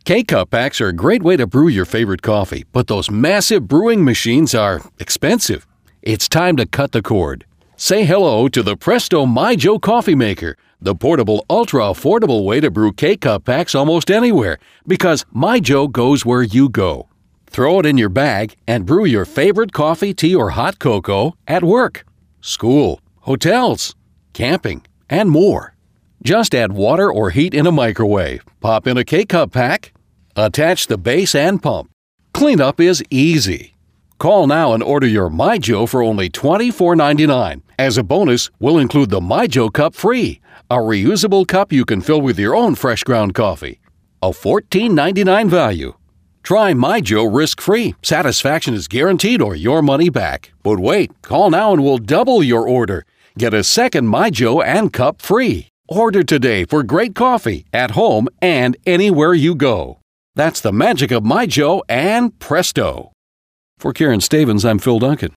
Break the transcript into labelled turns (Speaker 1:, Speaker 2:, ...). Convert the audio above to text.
Speaker 1: K-Cup packs are a great way to brew your favorite coffee, but those massive brewing machines are expensive. It's time to cut the cord. Say hello to the Presto MyJo Coffee Maker, the portable, ultra-affordable way to brew K-Cup packs almost anywhere, because MyJo goes where you go. Throw it in your bag and brew your favorite coffee, tea, or hot cocoa at work, school, hotels, camping, and more. Just add water or heat in a microwave, pop in a K-Cup pack, attach the base and pump. Cleanup is easy. Call now and order your MyJo for only $24.99. As a bonus, we'll include the MyJo Cup free, a reusable cup you can fill with your own fresh ground coffee. A $14.99 value. Try MyJo risk-free. Satisfaction is guaranteed or your money back. But wait, call now and we'll double your order. Get a second MyJo and cup free. Order today for great coffee at home and anywhere you go. That's the magic of MyJo and Presto. For Karen Stavens, I'm Phil Duncan.